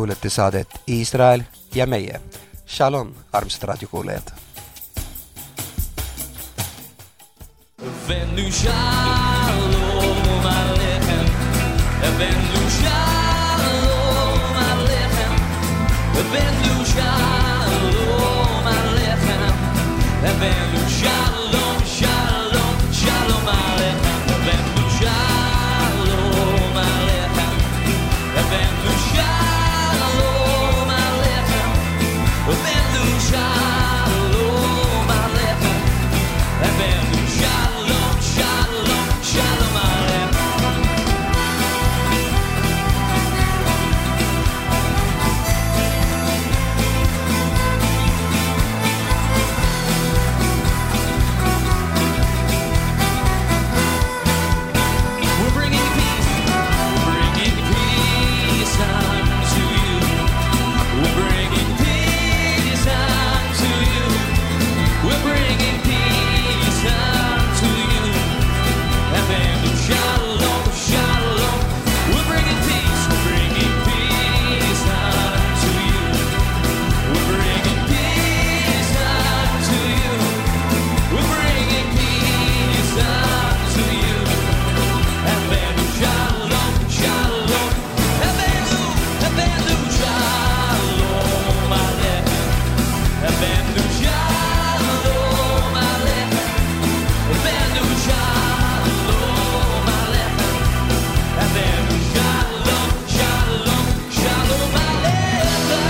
kuulete saadet Iisrael ja meie. Shalom, armsad raadiokuulajad. Venu shalom alechem, venu shalom alechem, venu shalom alechem, venu shalom, shalom, shalom alechem, venu shalom alechem, venu shalom alechem, venu shalom alechem, venu shalom, shalom, shalom alechem. We're bringing peace unto you. We're bringing peace unto you. We're bringing peace unto you. And then shalom, shalom. We're bringing peace unto you. We're bringing peace unto you. We're bringing peace unto you. And then shalom, shalom. And then shalom alechem. And then shalom alechem. And then shalom alechem. And then shalom, shalom, shalom alechem.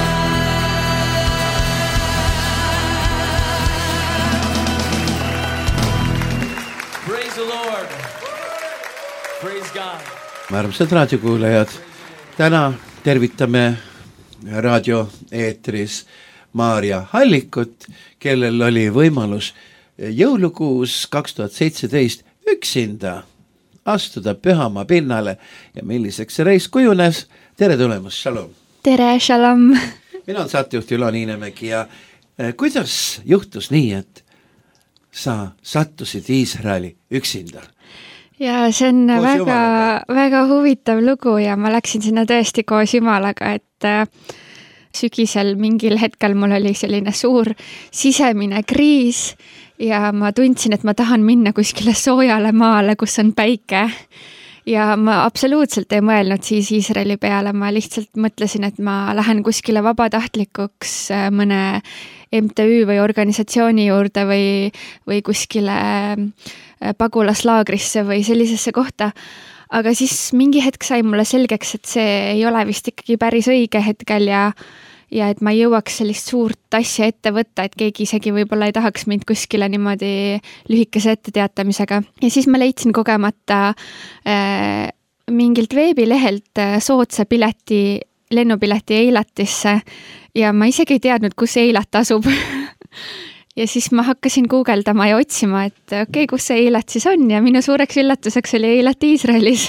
Praise the Lord. Praise God. Armsad raadiokuulajad, täna tervitame raadioeetris Maarja Hallikut, kellel oli võimalus jõulukuus 2017 üksinda astuda pühamaa pinnale ja milliseks see reis kujunes. Tere tulemast, shalom! Tere, shalom! Mina on saatejuht Ülo Niinemägi ja kuidas juhtus nii, et sa sattusid Iisraeli üksinda? Ja see on Koos väga, Jumalaga. väga huvitav lugu ja ma läksin sinna tõesti koos Jumalaga, et sügisel mingil hetkel mul oli selline suur sisemine kriis ja ma tundsin, et ma tahan minna kuskile soojale maale, kus on päike. Ja ma absoluutselt ei mõelnud siis Iisraeli peale, ma lihtsalt mõtlesin, et ma lähen kuskile vabatahtlikuks mõne MTÜ või organisatsiooni juurde või kuskile pagulaslaagrisse või sellisesse kohta. Aga siis mingi hetk sai mulle selgeks, et see ei ole vist ikkagi päris õige hetkel ja et ma ei jõuaks sellist suurt asja ette võtta, et keegi isegi võib-olla ei tahaks mind kuskile niimoodi lühikese etteteatamisega. Ja siis ma leidsin kogemata mingilt veebilehelt soodsa pileti, lennupileti Eilatisse ja ma isegi ei teadnud, kus Eilat asub. Ja siis ma hakkasin guugeldama ja otsima, et okei, kus see Eilat siis on ja minu suureks üllatuseks oli Eilat Iisraelis.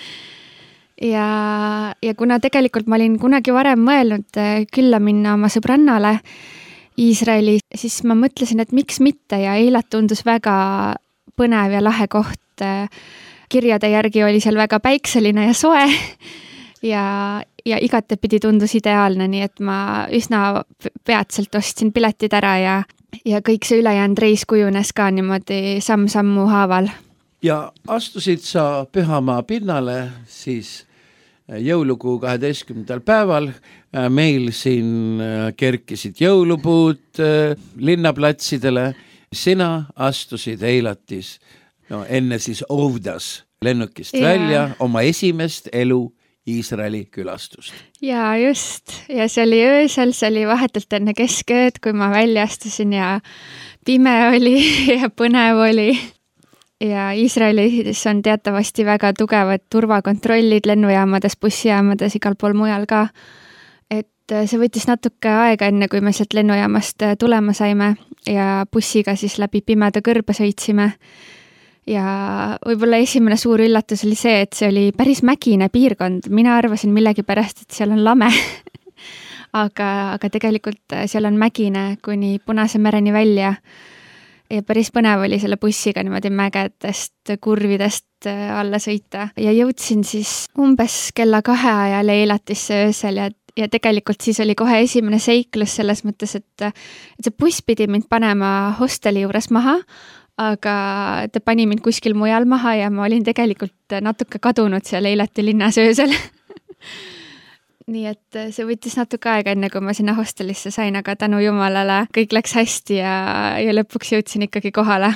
Ja kuna tegelikult ma olin kunagi varem mõelnud külla minna oma sõbrannale Iisraeli, siis ma mõtlesin, et miks mitte ja Eilat tundus väga põnev ja lahe koht. Kirjade järgi oli seal väga päikseline ja soe ja igatepidi tundus ideaalne, nii et ma üsna peatselt ostsin piletid ära ja kõik see ülejäänud reis kujunes ka niimoodi samm-sammu haaval. Ja astusid sa pühamaa pinnale siis jõulukuu 12. päeval. Meil siin kerkisid jõulupuud linnaplatsidele. Sina astusid Eilatis, enne siis Ovdas lennukist välja oma esimest elu Iisraeli külastust. Ja just, ja see oli öösel, see oli vahetult enne keskööd, kui ma välja astusin ja pime oli ja põnev oli. Ja Iisraelis on teatavasti väga tugevad turvakontrollid lennujaamades, bussijaamades, igal pool mujal ka. Et see võttis natuke aega enne, kui me sealt lennujaamast tulema saime ja bussiga siis läbi pimeda kõrbe sõitsime. Ja võib-olla esimene suur üllatus oli see, et see oli päris mägine piirkond. Mina arvasin millegi pärast, et seal on lame. aga tegelikult seal on mägine kuni Punase mereni välja. Ja päris põnev oli selle bussiga niimoodi mägedest kurvidest alla sõita. Ja jõudsin siis umbes kella 2 ajal Eilatisse öösel ja tegelikult siis oli kohe esimene seiklus selles mõttes, et see buss pidi mind panema hosteli juures maha, aga ta pani mind kuskil mujal maha ja ma olin tegelikult natuke kadunud seal Eilati linnas öösel. Nii et see võttis natuke aega enne, kui ma sinna hostelisse sain, aga tänu jumalale kõik läks hästi ja lõpuks jõudsin ikkagi kohale.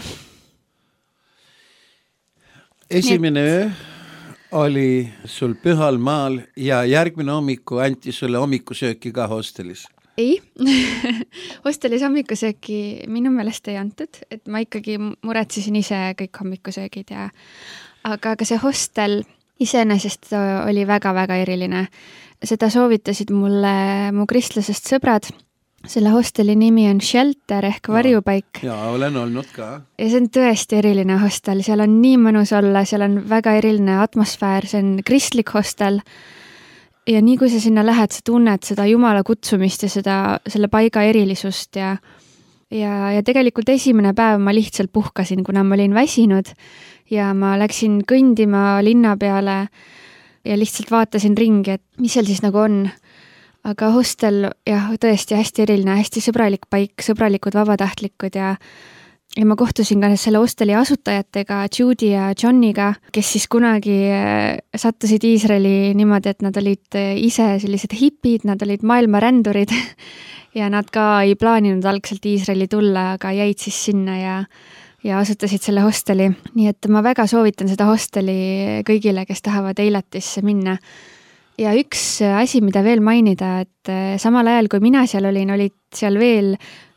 Esimene öö oli sul Pühal maal ja järgmine hommiku anti sulle hommikusööki ka hostelis? Ei, hostelis hommikusööki minu meelest ei antud, et ma ikkagi muretsesin ise kõik hommikusöögid aga see hostel iseenesest oli väga-väga eriline. Seda soovitasid mulle mu kristlasest sõbrad. Selle hosteli nimi on Shelter ehk varjupaik. Ja, olen olnud ka. Ja see on tõesti eriline hostel, seal on nii mõnus olla, seal on väga eriline atmosfäär, see on kristlik hostel. Ja nii kui sa sinna lähed, sa tunned seda Jumala kutsumist ja selle paiga erilisust ja tegelikult esimene päev ma lihtsalt puhkasin, kuna ma olin väsinud ja ma läksin kõndima linna peale ja lihtsalt vaatasin ringi, et mis seal siis nagu on. Aga hostel, jah, tõesti hästi eriline, hästi sõbralik paik, sõbralikud vabatahtlikud ja ma kohtusin ka selle hosteli asutajatega, Judy ja Johniga, kes siis kunagi sattusid Iisraeli niimoodi, et nad olid ise sellised hipid, nad olid maailmarändurid ja nad ka ei plaaninud algselt Iisraeli tulla, aga jäid siis sinna ja asutasid selle hosteli. Nii et ma väga soovitan seda hosteli kõigile, kes tahavad Eilatisse minna. Ja üks asi, mida veel mainida, et samal ajal, kui mina seal olin seal veel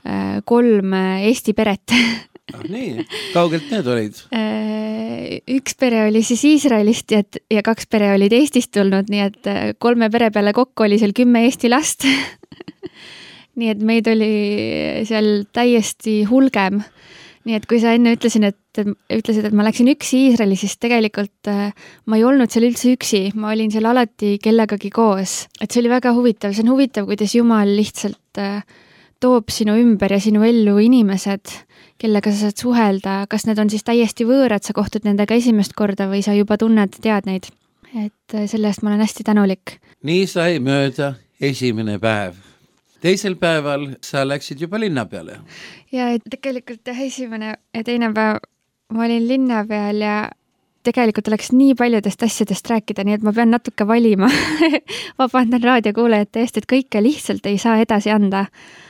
3 Eesti peret. Nii, kaugelt need olid? Üks pere oli siis Iisraelist ja 2 pere olid Eestist tulnud, nii et 3 pere peale kokku oli seal 10 Eesti last. Nii et meid oli seal täiesti hulgem. Nii et kui sa enne ütlesid, et ma läksin üksi Iisraeli, siis tegelikult ma ei olnud seal üldse üksi, ma olin seal alati kellegagi koos. Et see oli väga huvitav, see on huvitav, kuidas Jumal lihtsalt toob sinu ümber ja sinu ellu inimesed, kellega sa saad suhelda, kas need on siis täiesti võõrad, sa kohtud nendega esimest korda või sa juba tunned, tead neid. Et selle eest ma olen hästi tänulik. Nii sai mööda esimene päev. Teisel päeval sa läksid juba linna peale. Ja tegelikult esimene ja teine päev ma olin linna peal ja tegelikult oleks nii paljudest asjadest rääkida, nii et ma pean natuke valima. Vabandan raadiokuulajate eest, et kõike lihtsalt ei saa edasi anda.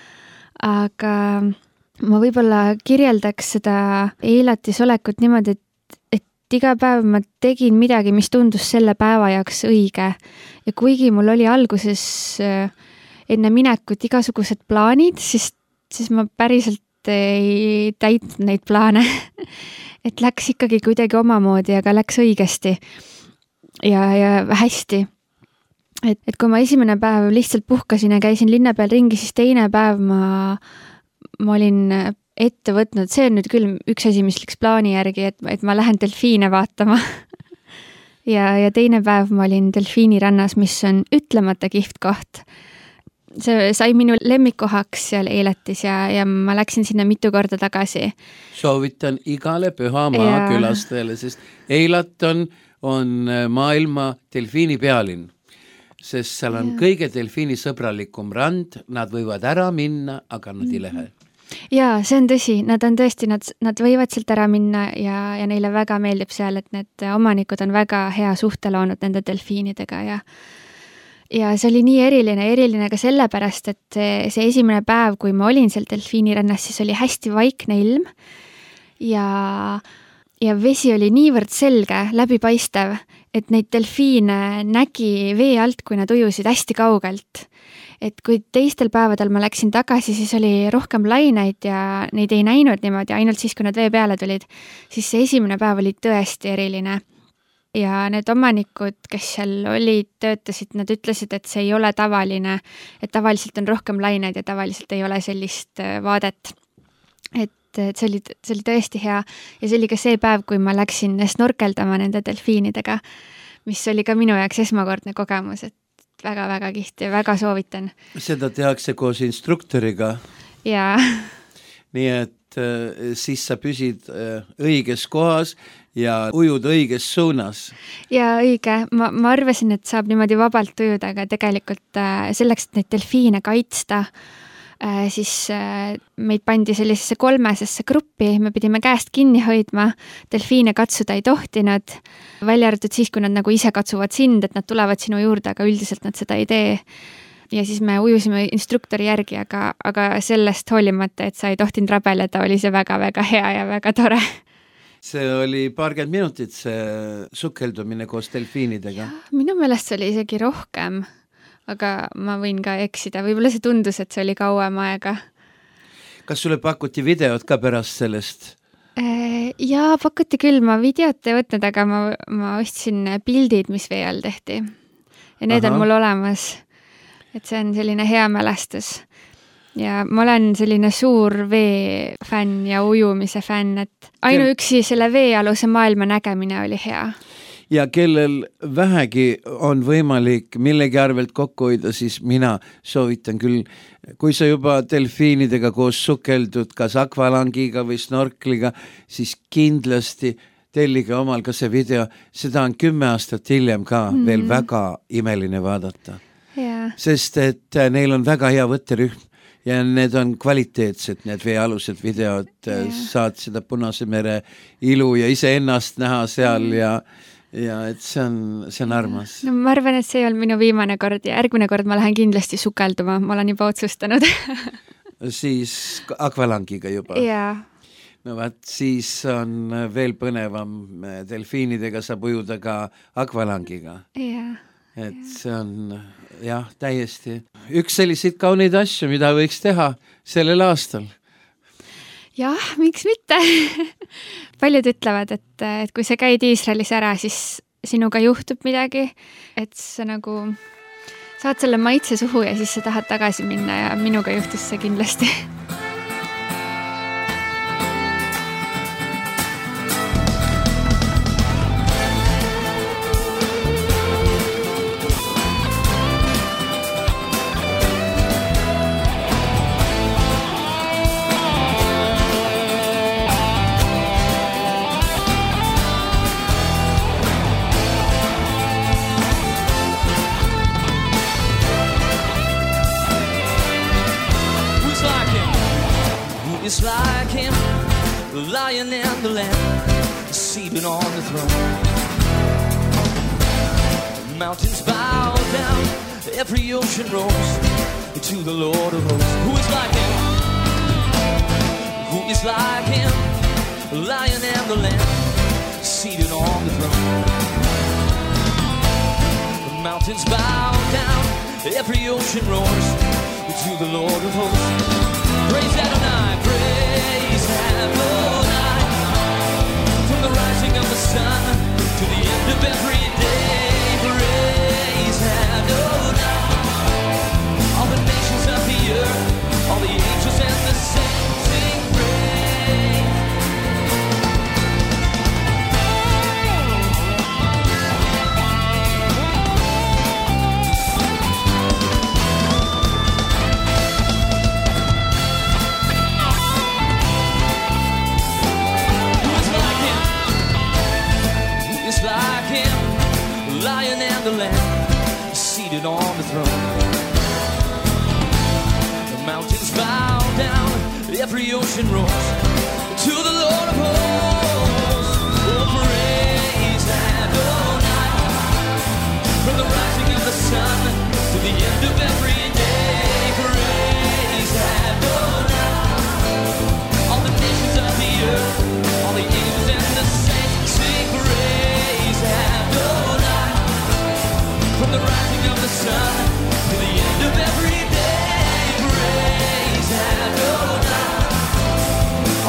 Aga ma võib-olla kirjeldaks seda Eilatis olekut niimoodi, et iga päev ma tegin midagi, mis tundus selle päeva jaoks õige. Ja kuigi mul oli alguses enne minekut igasugused plaanid, siis ma päriselt ei täitnud neid plaane. Et läks ikkagi kuidagi omamoodi, aga läks õigesti ja hästi. Et kui ma esimene päev lihtsalt puhkasin ja käisin linna peal ringi, siis teine päev ma olin ette võtnud, see on nüüd küll üks asi, mis läks plaani järgi, et ma lähen delfiine vaatama. ja teine päev ma olin delfiinirannas, mis on ütlemata kihvt koht. See sai minu lemmikkohaks seal Eilatis ja ma läksin sinna mitu korda tagasi. Soovitan igale Pühamaa külastajale, sest Eilat on maailma delfiini pealinn, sest seal on kõige delfiini sõbralikum rand, nad võivad ära minna, aga nad ei lähe. Jaa, see on tõsi, nad on tõesti, nad võivad sealt ära minna ja neile väga meeldib seal, et need omanikud on väga hea suhte loonud nende delfiinidega ja see oli nii eriline ka sellepärast, et see esimene päev, kui ma olin seal delfiinirannas, siis oli hästi vaikne ilm ja vesi oli niivõrd selge, läbipaistev, et neid delfiine nägi vee alt, kui nad ujusid hästi kaugelt. Et kui teistel päevadel ma läksin tagasi, siis oli rohkem laineid ja neid ei näinud niimoodi, ainult siis, kui nad vee peale tulid, siis see esimene päev oli tõesti eriline. Ja need omanikud, kes seal olid, töötasid, nad ütlesid, et see ei ole tavaline, et tavaliselt on rohkem laineid ja tavaliselt ei ole sellist vaadet. Et see oli tõesti hea ja see oli ka see päev, kui ma läksin snorkeldama nende delfiinidega, mis oli ka minu jaoks esmakordne kogemus, et väga-väga kihvt ja väga soovitan. Seda tehakse koos instruktoriga. Jaa. Nii et siis sa püsid õiges kohas ja ujud õiges suunas. ja õige, ma arvasin, et saab niimoodi vabalt ujuda, aga tegelikult selleks, et neid delfiine kaitsta, siis meid pandi sellisesse 3-sesse gruppi, me pidime käest kinni hoidma, delfiine katsuda ei tohtinud, välja arvatud siis, kui nad nagu ise katsuvad sind, et nad tulevad sinu juurde, aga üldiselt nad seda ei tee. Ja siis me ujusime instruktori järgi, aga sellest hoolimata, et sa ei tohtinud rabeleda, oli see väga-väga hea ja väga tore. See oli 20 minutit see sukeldumine koos delfiinidega. Minu meelest see oli isegi rohkem, aga ma võin ka eksida. Võib-olla see tundus, et see oli kauem aega. Kas sulle pakuti videot ka pärast sellest? Jaa, pakuti küll. Ma videot ei võtnud, aga ma ostsin pildid, mis vee all tehti. Ja need on mul olemas. Et see on selline hea mälestus. Ja ma olen selline suur vee fänn ja ujumise fänn, et ainuüksi selle veealuse maailma nägemine oli hea. Ja kellel vähegi on võimalik millegi arvelt kokku hoida, siis mina soovitan küll, kui sa juba delfiinidega koos sukeldud, kas akvalangiga või snorkliga, siis kindlasti tellige omal ka see video. Seda on 10 aastat hiljem ka veel väga imeline vaadata. Ja. Sest et neil on väga hea võtterühm ja need on kvaliteetsed, need veealused videod, saad seda Punase mere ilu ja ise ennast näha seal ja et see on armas. No, ma arvan, et see ei olnud minu viimane kord ja järgmine kord ma lähen kindlasti sukelduma, ma olen juba otsustanud. Siis akvalangiga juba. Jaa. No vaat, siis on veel põnevam, delfiinidega saab ujuda ka akvalangiga. Jaa. Et see on jah, täiesti üks selliseid kauneid asju, mida võiks teha sellel aastal. Jah, miks mitte? Paljud ütlevad, et kui sa käid Iisraelis ära, siis sinuga juhtub midagi, et sa nagu saad selle maitse suhu ja siis sa tahad tagasi minna ja minuga juhtus see kindlasti. It's like him, the lion and the lamb, seated on the throne. The mountains bow down, every ocean rolls to the Lord of hosts. Who is like him? Who is like him, the lion and the lamb, seated on the throne. The mountains bow down, every ocean roars to the Lord of hosts. Praise Adonai, praise Adonai, from the rising of the sun to the end of every day. Praise Adonai, all the nations of the earth, all the angels and the saints sing praise. The Lamb seated on the throne. The mountains bow down, every ocean roars to the Lord of hosts. Oh, praise Adonai, from the rising of the sun to the end of every day. Praise Adonai, all the nations of the earth, all the angels and the saints sing praise Adonai. From the rising of the sun to the end of every day, praise Adonai.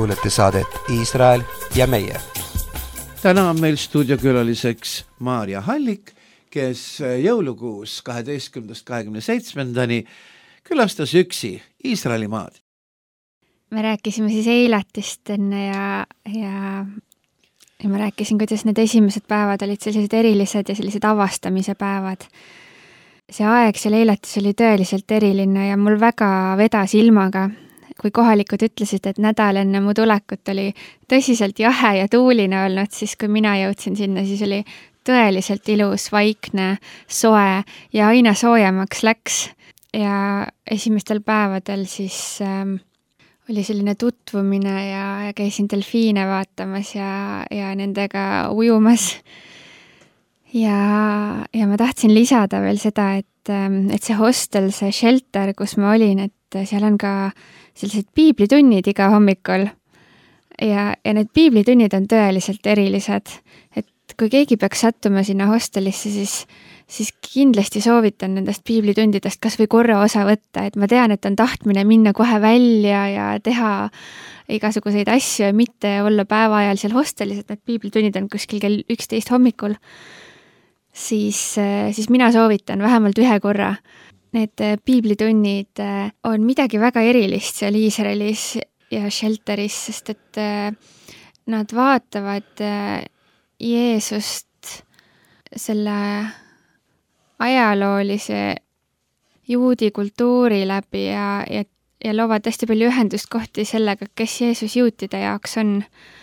kuulete saadet Iisrael ja meie. Täna on meil stuudiokülaliseks Maarja Hallik, kes jõulukuus 12.–27. külastas üksi Iisraeli maad. Me rääkisime siis eilatist enne ja ma rääkisin, kuidas need esimesed päevad olid sellised erilised ja sellised avastamise päevad. See aeg seal eilatis oli tõeliselt eriline ja mul väga vedas ilmaga. Kui kohalikud ütlesid, et nädal enne mu tulekut oli tõsiselt jahe ja tuuline olnud, siis kui mina jõudsin sinna, siis oli tõeliselt ilus, vaikne, soe ja aina soojemaks läks. Ja esimestel päevadel siis oli selline tutvumine ja käisin delfiine vaatamas ja nendega ujumas. Ja ma tahtsin lisada veel seda, et see hostel, see shelter, kus ma olin, et seal on ka sellised piiblitunnid iga hommikul ja need piiblitunnid on tõeliselt erilised, et kui keegi peaks sattuma sinna hostelisse, siis kindlasti soovitan nendest piiblitundidest kas või korra osa võtta, et ma tean, et on tahtmine minna kohe välja ja teha igasuguseid asju ja mitte olla päeva ajal seal hostelis, et need piiblitunnid on kuskil kell 11 hommikul, siis mina soovitan vähemalt ühe korra. Need piiblitunnid on midagi väga erilist seal Iisraelis ja shelteris, sest et nad vaatavad Jeesust selle ajaloolise juudi kultuuri läbi ja loovad hästi palju ühenduskohti sellega, kes Jeesus juutide jaoks on.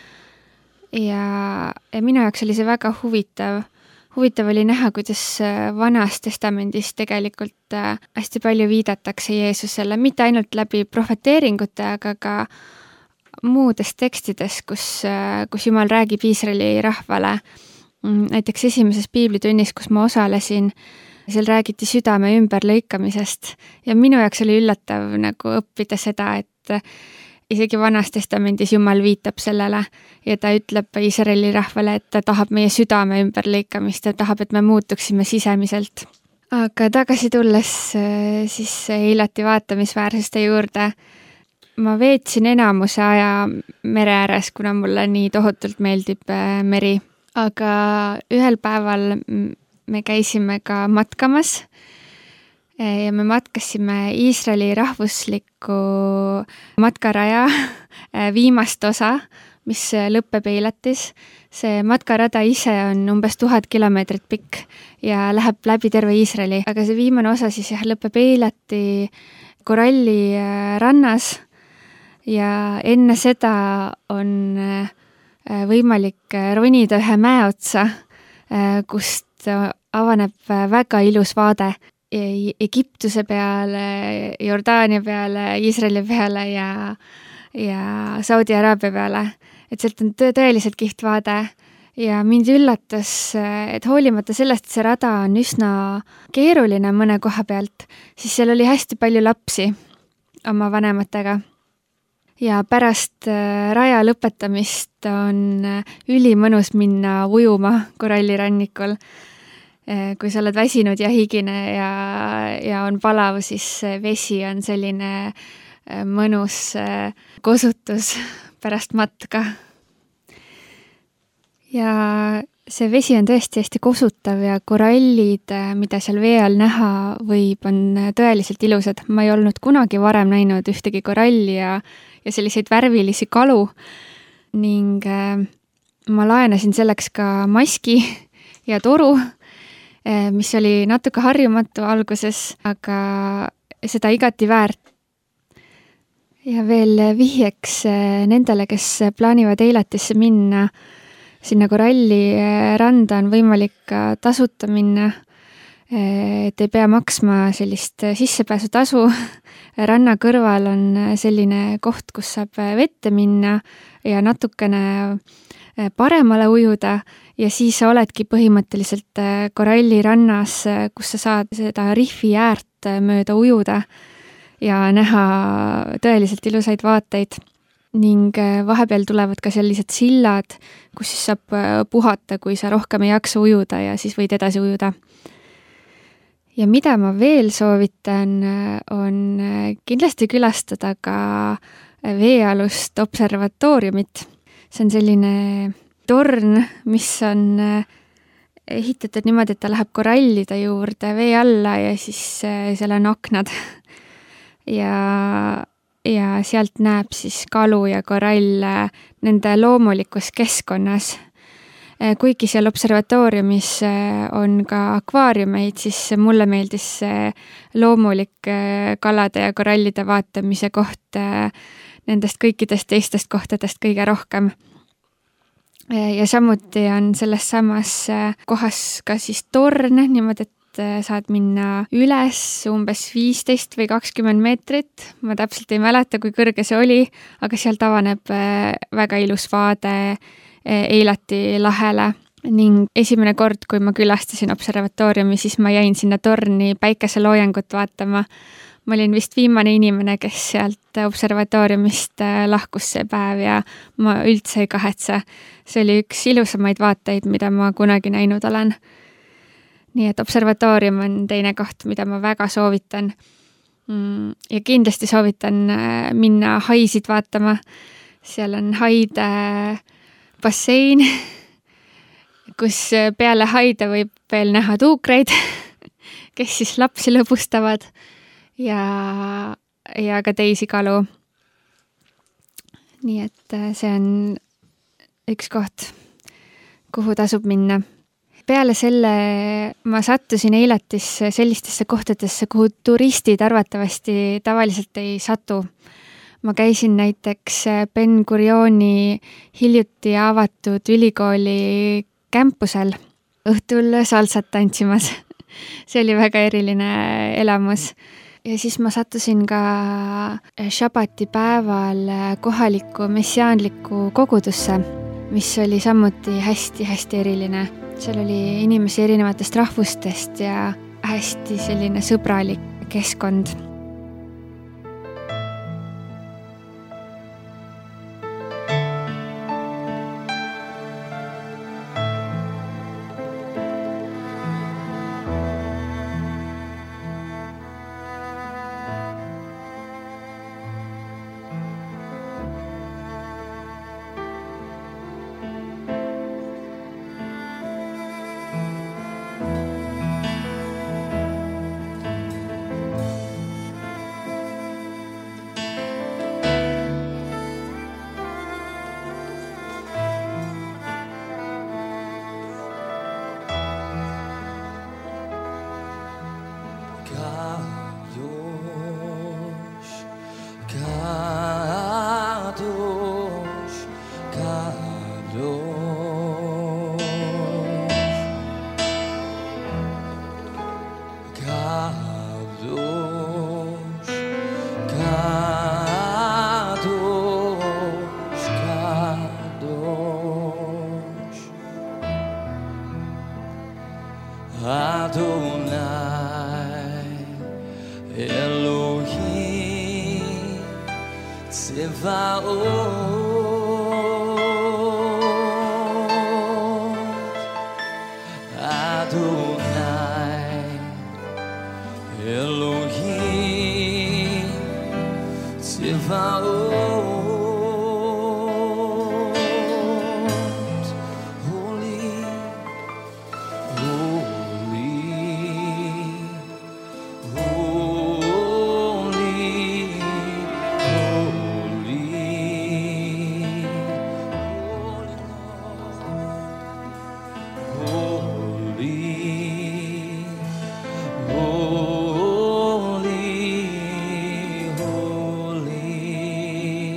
Ja minu jaoks oli see väga huvitav oli näha, kuidas Vanas testamendis tegelikult hästi palju viidatakse Jeesusele, mitte ainult läbi prohveteeringute, aga ka muudes tekstides, kus Jumal räägib Iisraeli rahvale. Näiteks esimeses piiblitunnis, kus ma osalesin, seal räägiti südame ümberlõikamisest ja minu jaoks oli üllatav nagu õppida seda, et isegi Vanas testamendis Jumal viitab sellele ja ta ütleb Iisraeli rahvale, et ta tahab meie südame ümberlõikamist ja tahab, et me muutuksime sisemiselt. Aga tagasi tulles siis eilati vaatamisväärsuste juurde, ma veetsin enamuse aja mere ääres, kuna mulle nii tohutult meeldib meri. Aga ühel päeval me käisime ka matkamas ja me matkasime Iisraeli rahvuslikku matkaraja viimast osa, mis lõppeb eilatis. See matkarada ise on umbes 1000 kilomeetrit pikk ja läheb läbi terve Iisraeli, aga see viimane osa siis lõppeb eilati koralli rannas ja enne seda on võimalik ronida ühe mäe otsa, kust avaneb väga ilus vaade Egiptuse peale, Jordaania peale, Iisraeli peale ja Saudi Araabia peale. Et sealt on tõeliselt kiht vaade ja mind üllatas, et hoolimata sellest, et see rada on üsna keeruline mõne koha pealt, siis seal oli hästi palju lapsi oma vanematega. Ja pärast raja lõpetamist on ülimõnus minna ujuma korallirannikul. Kui sa oled väsinud ja higine ja on palav, siis vesi on selline mõnus kosutus pärast matka. Ja see vesi on tõesti hästi kosutav ja korallid, mida seal vee all näha võib, on tõeliselt ilusad. Ma ei olnud kunagi varem näinud ühtegi koralli ja selliseid värvilisi kalu ning ma laenasin selleks ka maski ja toru, mis oli natuke harjumatu alguses, aga seda igati väärt. Ja veel vihjeks nendele, kes plaanivad eilatisse minna, sinna koralli randa on võimalik ka tasuta minna, et ei pea maksma sellist sissepääsutasu. Ranna kõrval on selline koht, kus saab vette minna ja natukene paremale ujuda ja siis sa oledki põhimõtteliselt koralli rannas, kus sa saad seda rihvi äärt mööda ujuda ja näha tõeliselt ilusaid vaateid. Ning vahepeal tulevad ka sellised sillad, kus siis saab puhata, kui sa rohkem ei jaksa ujuda ja siis võid edasi ujuda. Ja mida ma veel soovitan, on kindlasti külastada ka veealust observatooriumit. See on selline torn, mis on ehitatud niimoodi, et ta läheb korallide juurde vee alla ja siis seal on aknad. Ja sealt näeb siis kalu ja koralle nende loomulikus keskkonnas. Kuigi seal observatooriumis on ka akvaariumeid, siis mulle meeldis loomulik kalade ja korallide vaatamise koht nendest kõikidest teistest kohtadest kõige rohkem. Ja samuti on selles samas kohas ka siis torn, niimoodi, et saad minna üles umbes 15 või 20 meetrit. Ma täpselt ei mäleta, kui kõrge see oli, aga sealt avaneb väga ilus vaade Eilati lahele ning esimene kord, kui ma külastasin observatooriumi, siis ma jäin sinna torni päikeseloojangut vaatama. Ma olin vist viimane inimene, kes sealt observatooriumist lahkus see päev ja ma üldse ei kahetse. See oli üks ilusamaid vaateid, mida ma kunagi näinud olen. Nii et observatoorium on teine koht, mida ma väga soovitan. Ja kindlasti soovitan minna haisid vaatama. Seal on haide bassein, kus peale haide võib veel näha tuukreid, kes siis lapsi lõbustavad ja ka teisi kalu. Nii et see on üks koht, kuhu tasub minna. Peale selle ma sattusin Eilatisse sellistesse kohtadesse, kuhu turistid arvatavasti tavaliselt ei satu. Ma käisin näiteks Ben Gurioni hiljuti avatud ülikooli kämpusel õhtul salsat tantsimas. See oli väga eriline elamus. Ja siis ma sattusin ka Shabbati päeval kohalikku messiaanlikku kogudusse, mis oli samuti hästi eriline. Seal oli inimesi erinevatest rahvustest ja hästi selline sõbralik keskkond. Holy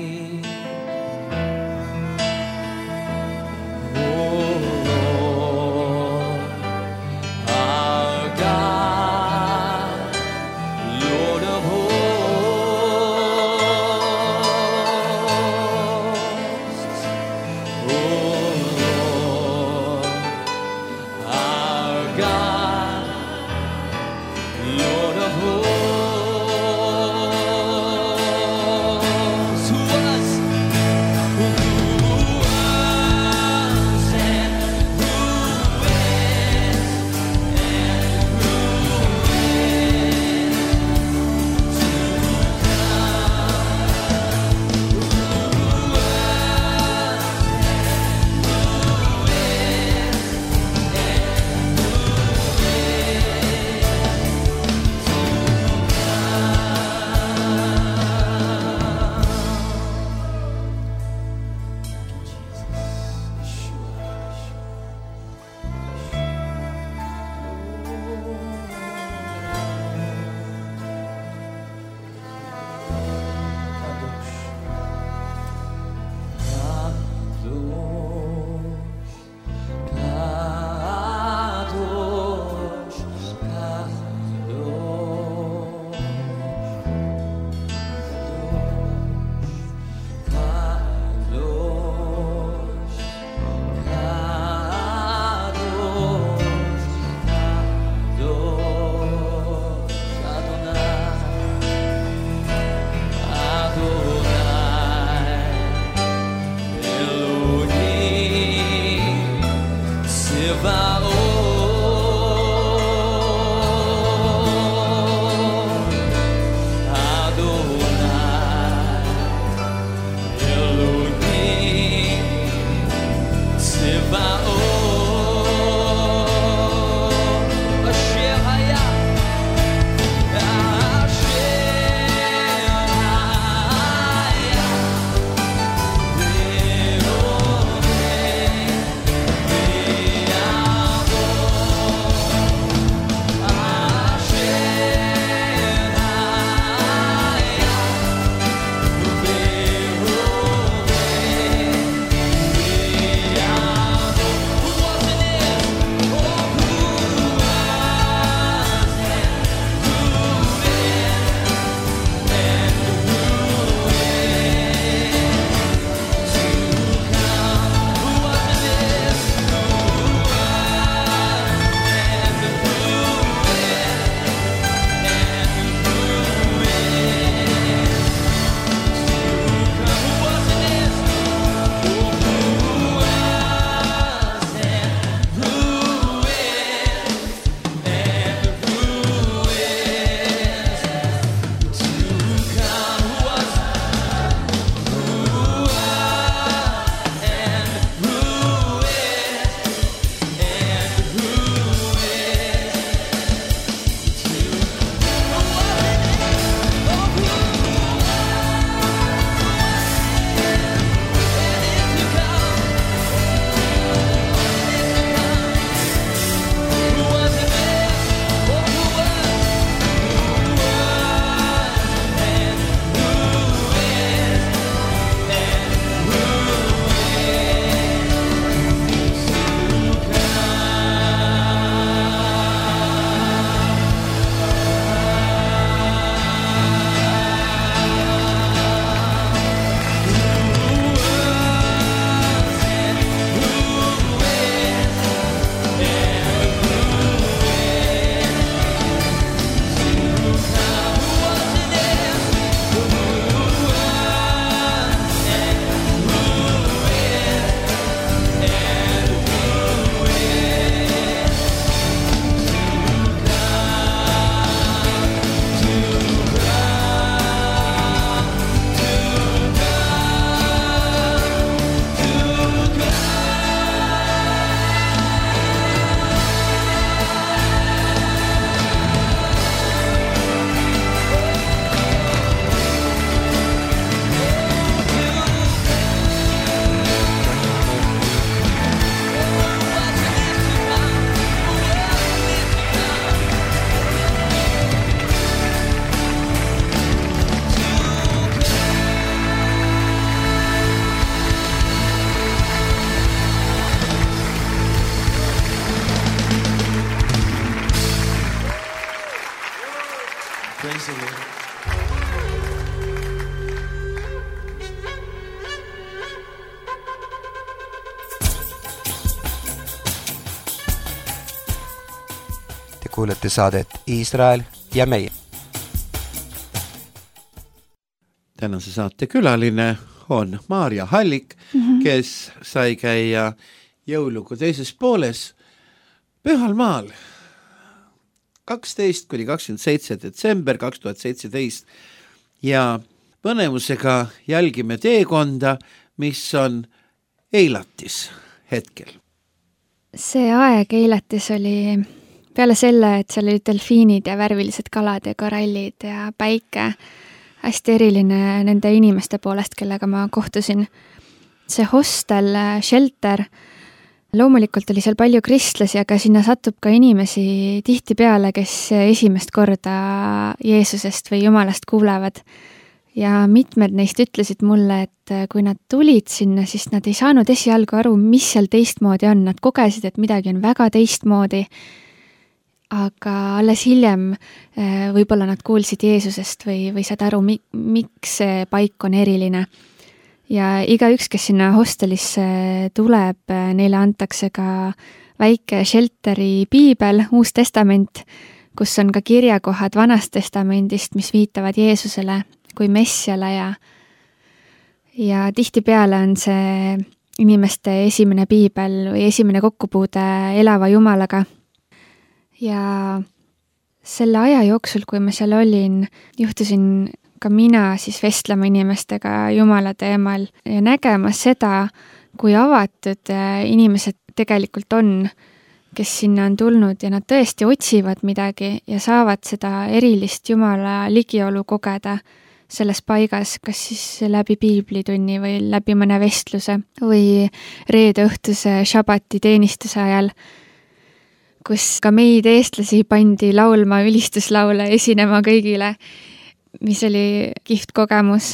Praise the Lord. Te kuulete saadet Iisrael ja meie. Tänase saate külaline on Maarja Hallik, kes sai käia jõulugu teises pooles Pühal Maal 12–27 detsember 2017 ja põnevusega jälgime teekonda, mis on Eilatis hetkel. See aeg Eilatis oli peale selle, et seal olid delfiinid ja värvilised kalad ja korallid ja päike, hästi eriline nende inimeste poolest, kellega ma kohtusin. See hostel, shelter, loomulikult oli seal palju kristlasi, aga sinna satub ka inimesi tihtipeale, kes esimest korda Jeesusest või Jumalast kuulevad. Ja mitmed neist ütlesid mulle, et kui nad tulid sinna, siis nad ei saanud esialgu aru, mis seal teistmoodi on. Nad kogesid, et midagi on väga teistmoodi. Aga alles hiljem võib-olla nad kuulsid Jeesusest või saad aru, miks see paik on eriline. Ja igaüks, kes sinna hostelisse tuleb, neile antakse ka väike shelteri piibel, Uus Testament, kus on ka kirjakohad Vanast Testamendist, mis viitavad Jeesusele kui messiale ja tihtipeale on see inimeste esimene piibel või esimene kokkupuude elava Jumalaga. Ja selle aja jooksul, kui ma seal olin, juhtusin ka mina siis vestlema inimestega Jumala teemal ja nägema seda, kui avatud inimesed tegelikult on, kes sinna on tulnud ja nad tõesti otsivad midagi ja saavad seda erilist Jumala ligiolu kogeda selles paigas, kas siis läbi piiblitunni või läbi mõne vestluse või reede õhtuse šabati teenistuse ajal, kus ka meid eestlasi pandi laulma ülistuslaule esinema kõigile, mis oli kihvt kogemus.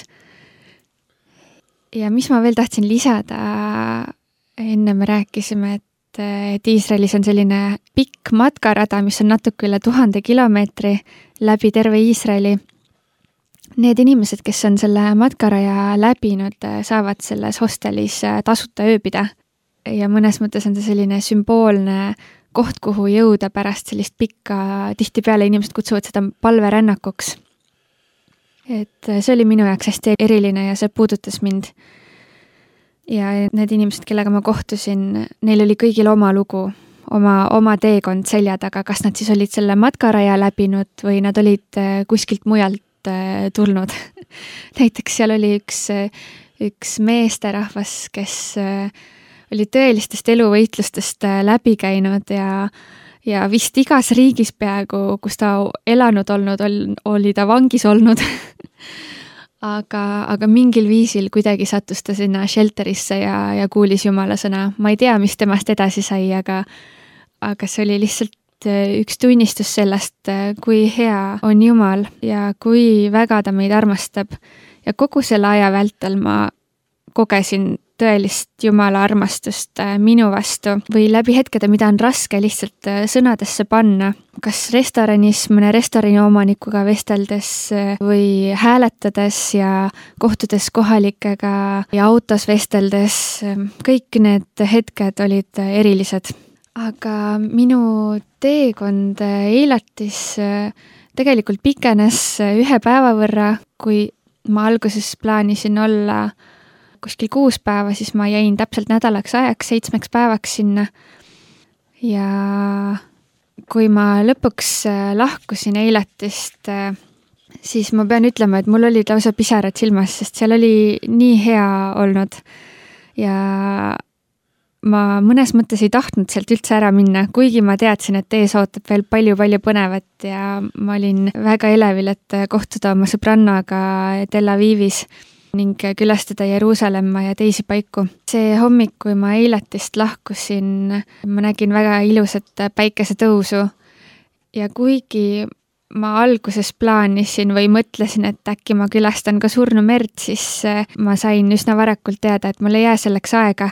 Ja mis ma veel tahtsin lisada, enne me rääkisime, et Iisraelis on selline pikk matkarada, mis on natuke üle 1000 kilomeetri läbi terve Iisraeli. Need inimesed, kes on selle matkaraja läbinud, saavad selles hostelis tasuta ööbida. Ja mõnes mõttes on see selline sümboolne koht, kuhu jõuda pärast sellist pikka, tihtipeale inimesed kutsuvad seda palverännakuks. Et see oli minu jaoks hästi eriline ja see puudutas mind. Ja need inimesed, kellega ma kohtusin, neil oli kõigil oma lugu, oma teekond selja taga, kas nad siis olid selle matkaraja läbinud või nad olid kuskilt mujalt tulnud. Näiteks seal oli üks meesterahvas, kes oli tõelistest eluvõitlustest läbi käinud ja vist igas riigis peaaegu, kus ta elanud olnud, oli ta vangis olnud. aga mingil viisil kuidagi sattus ta sinna shelterisse ja kuulis Jumala sõna. Ma ei tea, mis temast edasi sai, aga see oli lihtsalt üks tunnistus sellest, kui hea on Jumal ja kui väga ta meid armastab. Ja kogu selle aja vältel ma kogesin tõelist Jumala armastust minu vastu või läbi hetkede, mida on raske lihtsalt sõnadesse panna. Kas restoranis mõne restorani omanikuga vesteldes või hääletades ja kohtudes kohalikega ja autos vesteldes. Kõik need hetked olid erilised. Aga minu teekond Eilatis tegelikult pikenes 1 päeva võrra, kui ma alguses plaanisin olla kuskil 6 päeva, siis ma jäin täpselt nädalaks ajaks 7 päevaks sinna. Ja kui ma lõpuks lahkusin Eilatist, siis ma pean ütlema, et mul olid lausa pisarad silmas, sest seal oli nii hea olnud. Ja ma mõnes mõttes ei tahtnud sealt üldse ära minna, kuigi ma teadsin, et ees ootab veel palju põnevat ja ma olin väga elevil, et kohtuda oma sõbrannaga Tel Avivis ning külastada Jeruusalemma ja teisi paiku. See hommik, kui ma Eilatist lahkusin, ma nägin väga ilusat päikesetõusu ja kuigi ma alguses plaanisin või mõtlesin, et äkki ma külastan ka Surnu merd, siis ma sain üsna varakult teada, et mul ei jää selleks aega,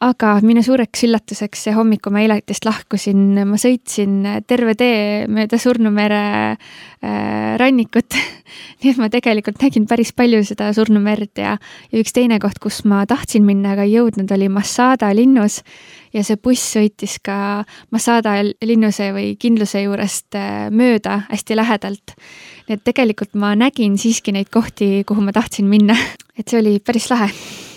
aga minu suureks üllatuseks see hommiku ma Eilatist lahkusin, ma sõitsin terve tee mööda Surnumere rannikut. Nii et ma tegelikult nägin päris palju seda Surnumerd ja üks teine koht, kus ma tahtsin minna, aga ei jõudnud, oli Masada linnus ja see buss sõitis ka Masada linnuse või kindluse juurest mööda hästi lähedalt. Nii et tegelikult ma nägin siiski neid kohti, kuhu ma tahtsin minna. Et see oli päris lahe.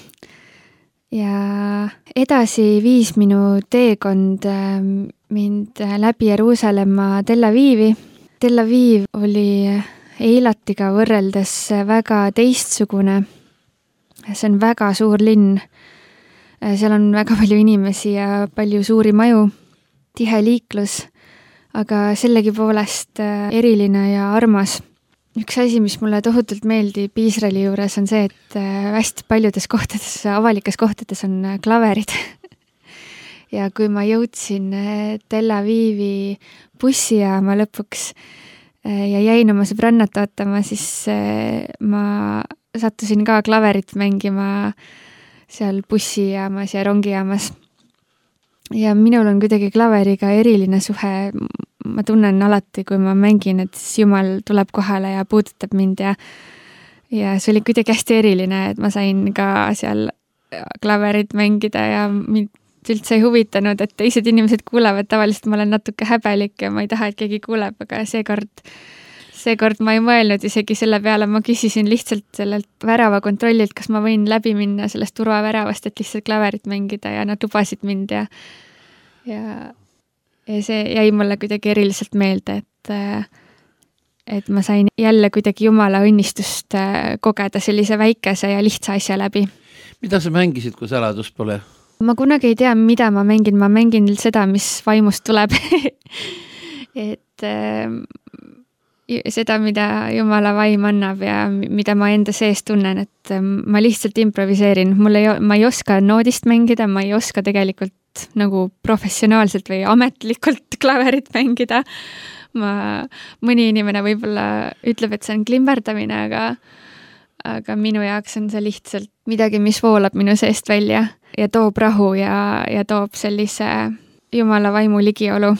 Ja edasi viis minu teekond mind läbi Jeruusalemma Tel Avivi. Tel Aviv oli Eilatiga võrreldes väga teistsugune. See on väga suur linn. Seal on väga palju inimesi ja palju suuri maju, tihe liiklus, aga sellegi poolest eriline ja armas. Üks asi, mis mulle tohutult meeldib Iisraeli juures on see, et hästi paljudes kohtades, avalikes kohtades on klaverid. Ja kui ma jõudsin Tel Avivi bussijaama lõpuks ja jäin oma sõbrannat ootama, siis ma sattusin ka klaverit mängima seal bussijaamas ja rongijaamas. Ja minul on kuidagi klaveriga eriline suhe. Ma tunnen alati, kui ma mängin, et Jumal tuleb kohale ja puudutab mind ja see oli kuidagi hästi eriline, et ma sain ka seal klaverit mängida ja mind üldse ei huvitanud, et teised inimesed kuulevad. Tavaliselt ma olen natuke häbelik ja ma ei taha, et keegi kuuleb, aga seekord ma ei mõelnud isegi selle peale. Ma küsisin lihtsalt sellelt värava kontrollilt, kas ma võin läbi minna sellest turvaväravast, et lihtsalt klaverit mängida ja nad lubasid mind ja see jäi mulle kuidagi eriliselt meelde, et ma sain jälle kuidagi Jumala õnnistust kogeda sellise väikese ja lihtsa asja läbi. Mida sa mängisid, kui saladus pole? Ma kunagi ei tea, mida ma mängin seda, mis vaimust tuleb. Et seda, mida Jumala vaim annab ja mida ma enda sees tunnen, et ma lihtsalt improviseerin. Ma ei oska noodist mängida, ma ei oska tegelikult nagu professionaalselt või ametlikult klaverit mängida. Mõni inimene võib-olla ütleb, et see on klimberdamine, aga minu jaoks on see lihtsalt midagi, mis voolab minu seest välja ja toob rahu ja toob sellise Jumala vaimu ligiolu.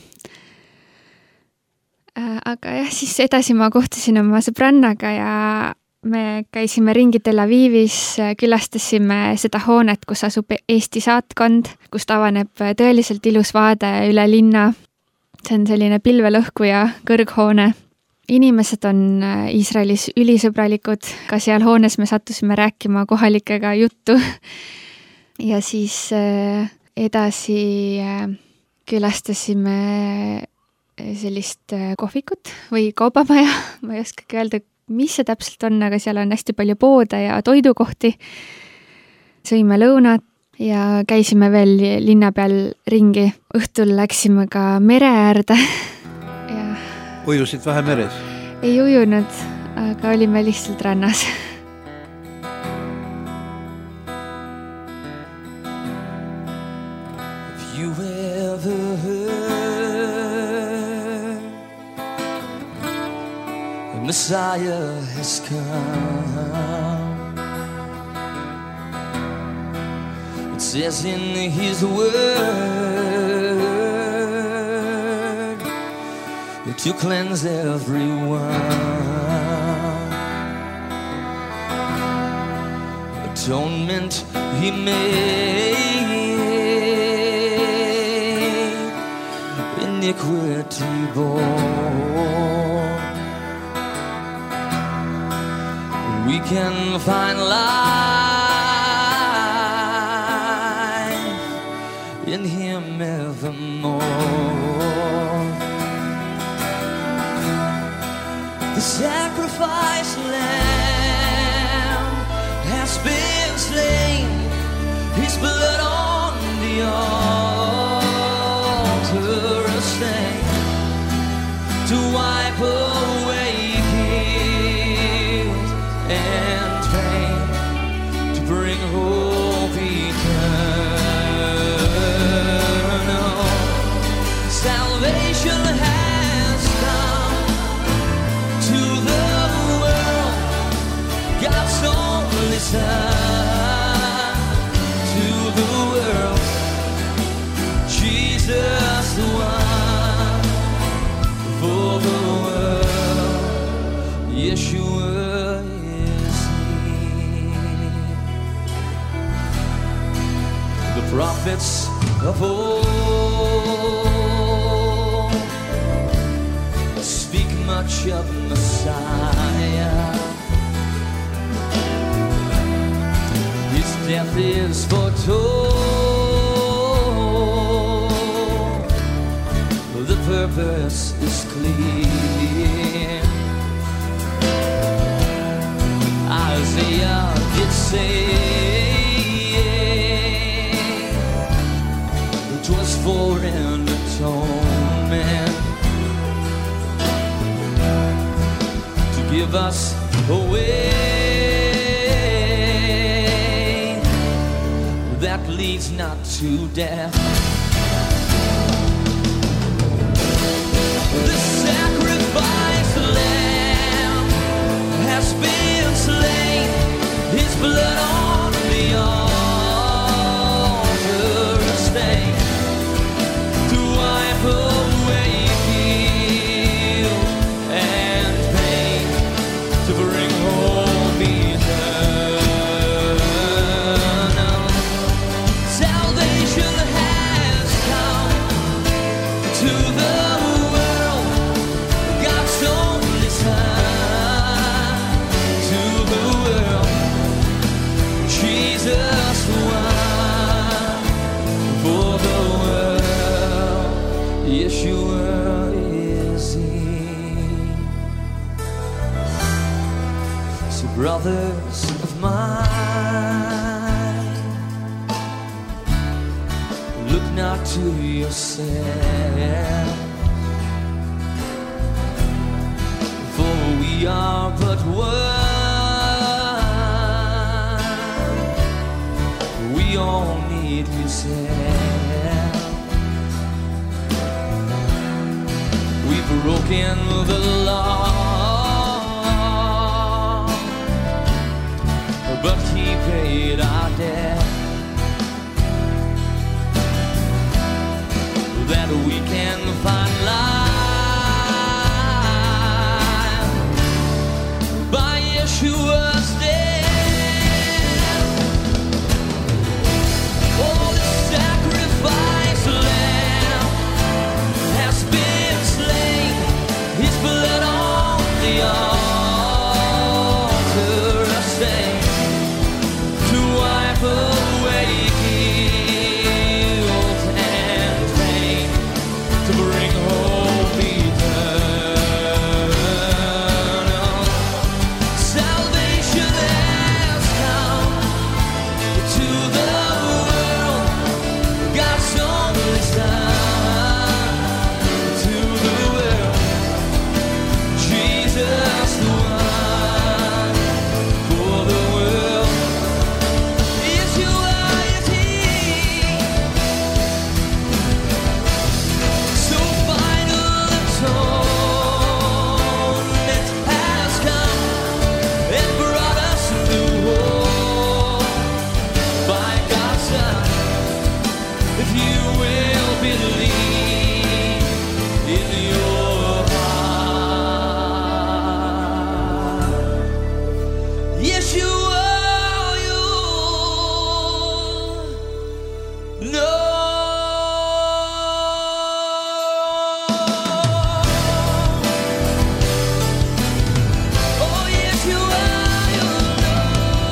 Aga jah, siis edasi ma kohtusin oma sõbrannaga ja me käisime ringi Tel Avivis, külastasime seda hoonet, kus asub Eesti saatkond, kust avaneb tõeliselt ilus vaade üle linna. See on selline pilvelõhku ja kõrghoone. Inimesed on Iisraelis ülisõbralikud, ka seal hoones me sattusime rääkima kohalikega juttu. Ja siis edasi külastasime sellist kohvikut või kaubamaja, ma ei oskagi öelda, mis see täpselt on, aga seal on hästi palju poode ja toidukohti. Sõime lõunat ja käisime veel linna peal ringi. Õhtul läksime ka mere äärde. Ja ujusid vähe meres? Ei ujunud, aga olime lihtsalt rannas. Have you ever heard the Messiah has come? It says in his word to cleanse everyone. Atonement he made, iniquity bore. We can find life in him evermore. The sacrifice lamb has been slain, his blood on the altar a stain to wipe away guilt and pain, to bring hope eternal. Salvation has come to the world, God's only Son to the world. Yeshua is He. The prophets of old speak much of Messiah. His death is foretold. The purpose is clear. Isaiah did say it was for an atonement to give us a way that leads not to death. The sacrifice lamb has been slain, His blood on the altar stained to wipe away guilt and pain, to bring home eternal. Salvation has come to the world, God's only Son. To the world, Jesus won for the world. Yeshua is He. So brothers of mine, look not to yourself, for we are but one. We all need His help. We've broken the law, but He paid our debt, that we can find life by Yeshua's death. Oh, the sacrifice lamb has been slain, His blood on the altar stained to wipe away guilt and pain, to bring hope eternal. Salvation has come to the world, God's only Son. To the world, Jesus won for the world. Yeshua is He. So final atonement has come and brought us new hope by God's Son. If you will believe in your heart, Yeshua, you know. Oh, Yeshua, you know.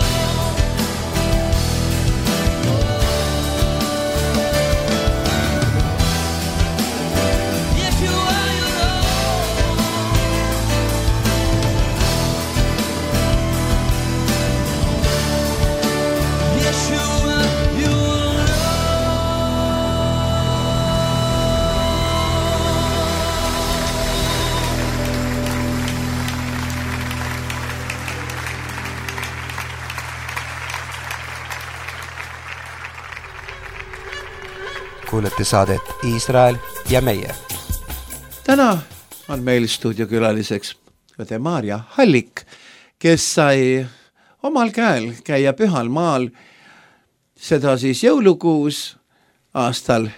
Yeshua, you know. Yeshua, you Kuulete saadet Iisrael ja meie. täna on meil stuudiokülaliseks õde Maarja Hallik, kes sai omal käel käia Pühal Maal, seda siis jõulukuus aastal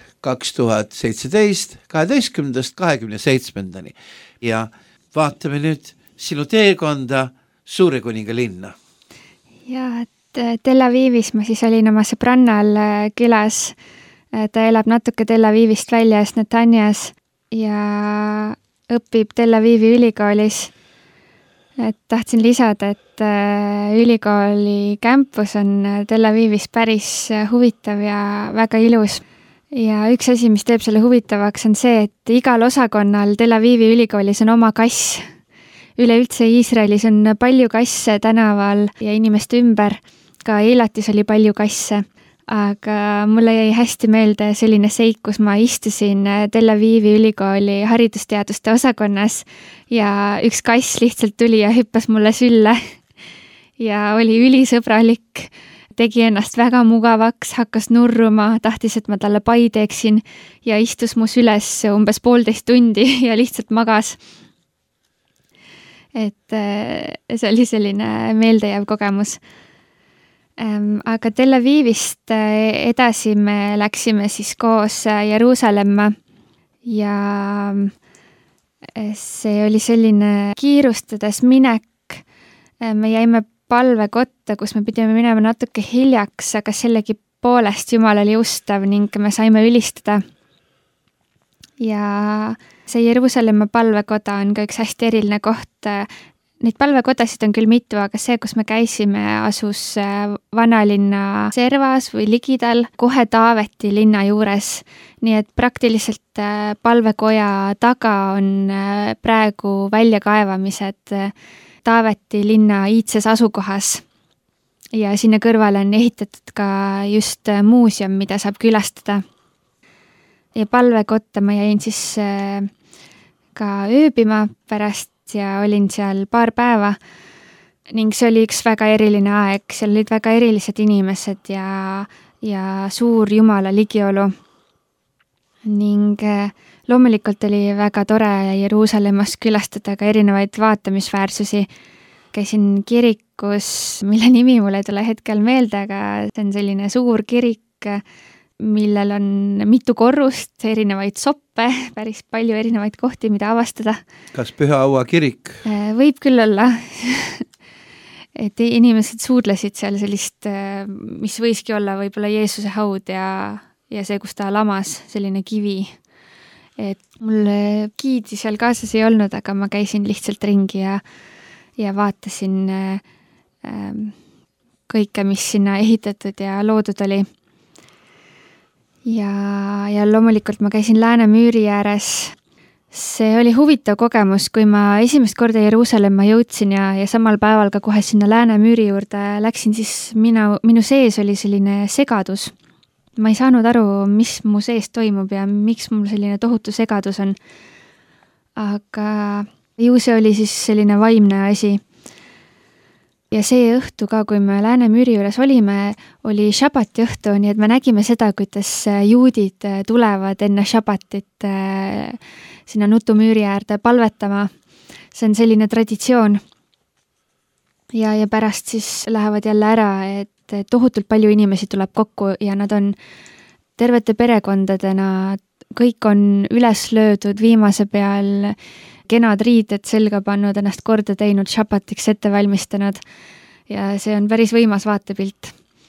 2017, 12.–27. ja vaatame nüüd sinu teekonda Suure kuninga linna? Ja, et Tel Avivis ma siis olin oma sõbrannal külas. Ta elab natuke Tel Avivist väljas Netanyas ja õpib Tel Avivi ülikoolis. Et tahtsin lisada, et ülikooli campus on Tel Avivis päris huvitav ja väga ilus. Ja üks asi, mis teeb selle huvitavaks, on see, et igal osakonnal Tel Avivi ülikoolis on oma kass. Üleüldse Iisraelis on palju kasse tänaval ja inimeste ümber. Ka Eilatis oli palju kasse. Aga mulle jäi hästi meelde selline seik, kus ma istusin Tel Avivi ülikooli haridusteaduste osakonnas ja üks kass lihtsalt tuli ja hüppas mulle sülle ja oli ülisõbralik, tegi ennast väga mugavaks, hakkas nurruma, tahtis, et ma talle pai teeksin ja istus mu süles umbes 1,5 tundi ja lihtsalt magas. Et see oli selline meeldejääv kogemus. Aga Tel Avivist edasi me läksime siis koos Jeruusalemma ja see oli selline kiirustades minek. Me jäime palvekotta, kus me pidime minema natuke hiljaks, aga sellegi poolest Jumal oli ustav ning me saime ülistada. Ja see Jeruusalemma palvekoda on ka üks hästi eriline koht. Neid palvekodasid on küll mitu, aga see, kus me käisime, asus vanalinna servas või ligidal, kohe Taaveti linna juures. Nii et praktiliselt palvekoja taga on praegu väljakaevamised Taaveti linna iidses asukohas. Ja sinna kõrvale on ehitatud ka just muuseum, mida saab külastada. Ja palvekotta ma jäin siis ka ööbima pärast ja olin seal paar päeva ning see oli üks väga eriline aeg, seal olid väga erilised inimesed ja suur Jumala ligiolu. Ning loomulikult oli väga tore Jeruusalemmas külastada ka erinevaid vaatamisväärsusi. Käisin kirikus, mille nimi mulle ei tule hetkel meelde, aga see on selline suur kirik, millel on mitu korrust, erinevaid soppe, päris palju erinevaid kohti, mida avastada. Kas Püha Aua kirik? Võib küll olla. Et inimesed suudlesid seal sellist, mis võiski olla võib-olla Jeesuse haud ja see, kus ta lamas, selline kivi. Et mul giidi seal kaasas ei olnud, aga ma käisin lihtsalt ringi ja vaatasin kõike, mis sinna ehitatud ja loodud oli. Ja loomulikult ma käisin Läänemüüri ääres. See oli huvitav kogemus, kui ma esimest korda Jeruusalemma jõudsin ja samal päeval ka kohe sinna Läänemüüri juurde läksin, siis minu sees oli selline segadus. Ma ei saanud aru, mis mu sees toimub ja miks mul selline tohutu segadus on. Aga ju see oli siis selline vaimne asi. Ja see õhtu ka, kui me Läänemüüri juures olime, oli šabati õhtu, nii et me nägime seda, kuidas juudid tulevad enne šabatit sinna Nutumüüri äärde palvetama. See on selline traditsioon. Ja pärast siis lähevad jälle ära, et tohutult palju inimesi tuleb kokku ja nad on tervete perekondadena, kõik on üles löödud viimase peal, kenad riided selga pannud, ennast korda teinud, šabatiks ette valmistanud ja see on päris võimas vaatepilt.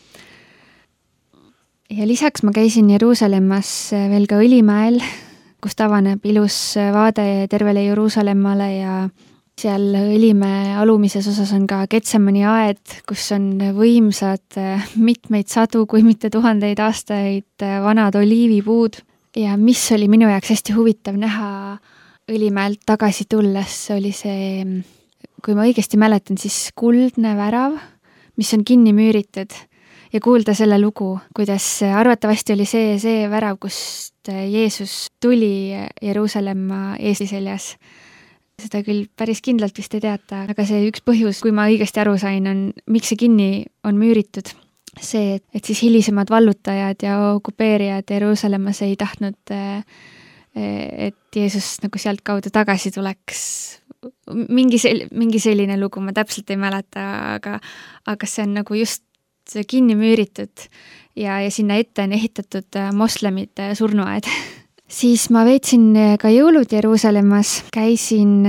Ja lisaks ma käisin Jeruusalemmas veel ka Õlimäel, kus avaneb ilus vaade tervele Jeruusalemmale ja seal Õlimäe alumises osas on ka Getsemani aed, kus on võimsad mitmeid sadu, kui mitte 1000 aastaid vanad oliivipuud ja mis oli minu jaoks hästi huvitav näha Õlimäelt tagasi tulles, oli see, kui ma õigesti mäletan, siis kuldne värav, mis on kinni müüritud ja kuulda selle lugu, kuidas arvatavasti oli see värav, kust Jeesus tuli Jeruusalemma eesli seljas. Seda küll päris kindlalt vist ei teata, aga see üks põhjus, kui ma õigesti aru sain, on, miks see kinni on müüritud. See, et siis hilisemad vallutajad ja okupeerijad Jeruusalemmas ei tahtnud et Jeesus nagu sealt kaudu tagasi tuleks. Mingi selline lugu, ma täpselt ei mäleta, aga see on nagu just kinni müüritud ja sinna ette on ehitatud moslemite surnuaed. Siis ma veetsin ka jõulud Jeruusalemmas, käisin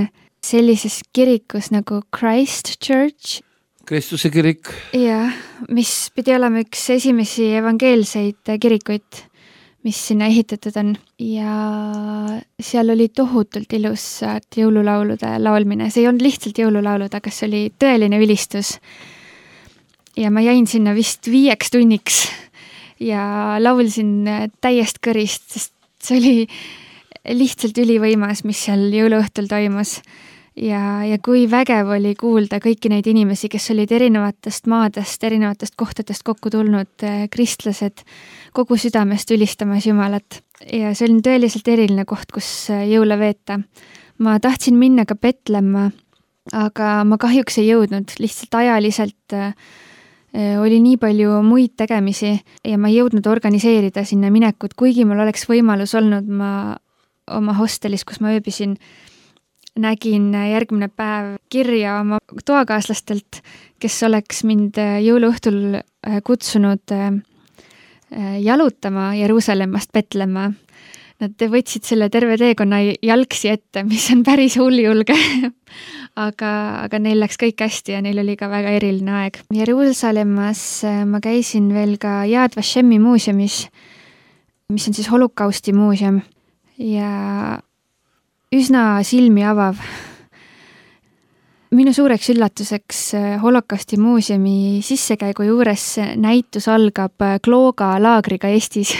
sellises kirikus nagu Christ Church. Kristuse kirik. Ja, mis pidi olema üks esimesi evangeelseid kirikuid, mis sinna ehitatud on. Ja seal oli tohutult ilus jõululaulude laulmine. See ei olnud lihtsalt jõululaulud, aga see oli tõeline ülistus. Ja ma jäin sinna vist 5 tunniks ja laulsin täiest kõrist, sest see oli lihtsalt ülivõimas, mis seal jõuluõhtul toimus. Ja kui vägev oli kuulda kõiki neid inimesi, kes olid erinevatest maadest, erinevatest kohtadest kokku tulnud, kristlased kogu südamest ülistamas Jumalat. Ja see oli tõeliselt eriline koht, kus jõule veeta. Ma tahtsin minna ka Petlemma, aga ma kahjuks ei jõudnud, lihtsalt ajaliselt oli nii palju muid tegemisi ja ma ei jõudnud organiseerida sinna minekut, kuigi mul oleks võimalus olnud. Ma oma hostelis, kus ma ööbisin, nägin järgmine päev kirja oma toakaaslastelt, kes oleks mind jõuluõhtul kutsunud jalutama Jeruusalemmast Petlemma. Nad võtsid selle terve teekonna jalgsi ette, mis on päris hulljulge, aga neil läks kõik hästi ja neil oli ka väga eriline aeg. Jeruusalemmas ma käisin veel ka Yad Vashemi muuseumis, mis on siis holokausti muuseum ja üsna silmi avav. Minu suureks üllatuseks holokausti muuseumi sissekäigu juures näitus algab Klooga laagriga Eestis.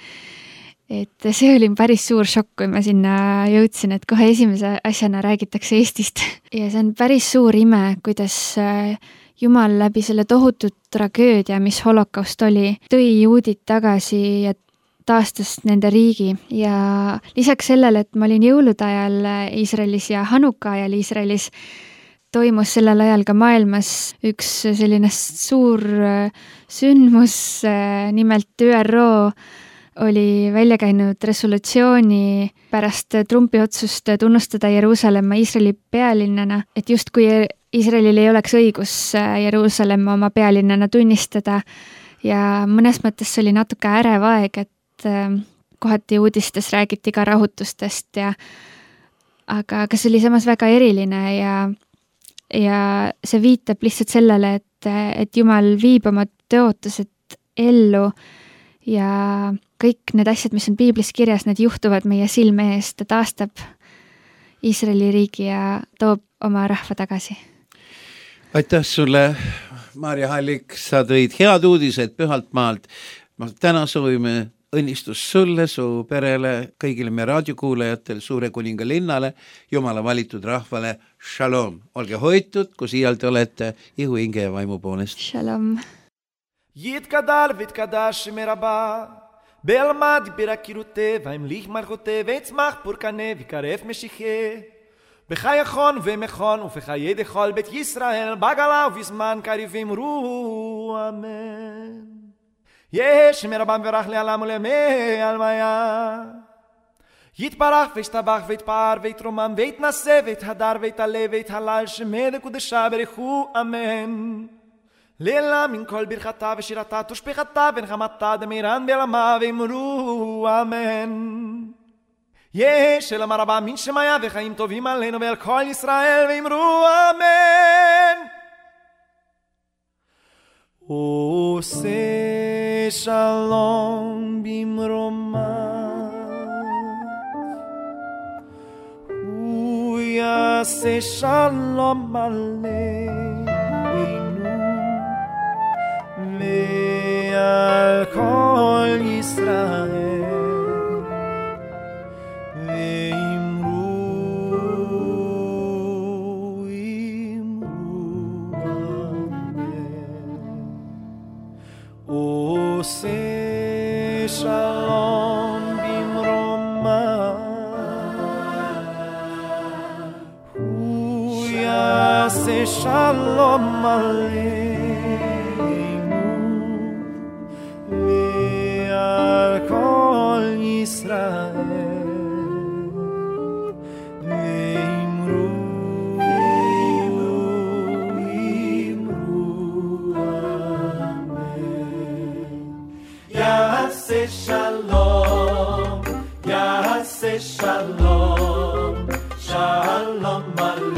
Et see oli päris suur šokk, kui ma sinna jõudsin, et kohe esimese asjana räägitakse Eestist. Ja see on päris suur ime, kuidas Jumal läbi selle tohutut tragöödia, mis holokaust oli, tõi juudid tagasi ja taastas nende riigi. Ja lisaks sellele, et ma olin jõulude ajal Iisraelis ja Hanuka ajal Iisraelis, toimus sellel ajal ka maailmas üks selline suur sündmus, nimelt ÜRO oli välja käinud resolutsiooni pärast Trumpi otsust tunnustada Jeruusalemma Iisraeli pealinnana, et just kui Iisraelil ei oleks õigus Jeruusalemma oma pealinnana tunnistada ja mõnes mõttes oli natuke ärev aeg, et kohati uudistes räägiti ka rahutustest aga see oli samas väga eriline ja see viitab lihtsalt sellele, et Jumal viib oma tõotused ellu ja kõik need asjad, mis on piiblis kirjas, need juhtuvad meie silme eest, ta taastab Iisraeli riigi ja toob oma rahva tagasi. Aitäh sulle, Maarja Hallik, sa tõid head uudised Pühalt maalt. Täna soovime õnnistust sulle, su perele, kõigile meie raadiokuulajatel, Suure Kuninga linnale, Jumala valitud rahvale. Shalom, olge hoitud, kus iial te olete, ihu, hinge ja vaimu poolest. Shalom. יתקדל ויתקדש מרבה בלמד ברקירותה והמליך מלכותה ויצמח פורקנה ויקרף משיחה בחייכון ומכון ובחיי דכל בית ישראל בגלה ובזמן קריב אמרו אמן יש מרבם ורח לעלם ולמי אלמיה יתברך וישתבח ויתפאר ויתרומם ויתנסה ויתהדר ויתעלה ויתהלל שמי דקודשה ברכו אמן לילה מן כל ברכתה ושירתה תושפחתה ונחמתה דמירן ולמה ואמרו אמן יש אל המרבה מן שמיה וחיים טובים עלינו ואל כל ישראל ואמרו אמן עושה שלום במרומה הוא יעשה שלום עלינו ועל כל ישראל ואמרו אמן עושה שלום במרומה הוא יעשה שלום עלינו כל ישראל ואמרו אמן יעשה שלום יעשה שלום שלום עלינו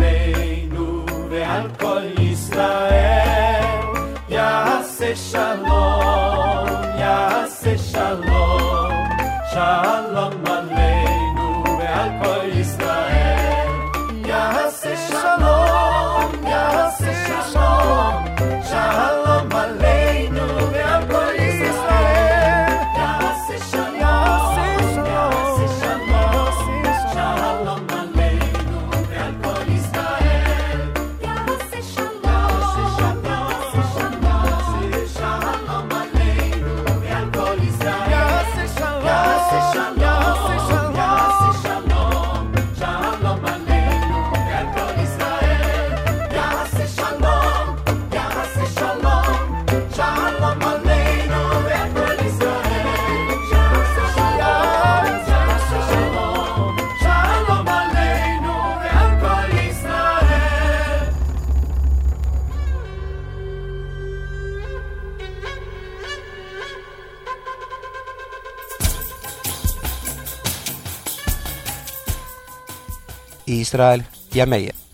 Iisrael ja meie.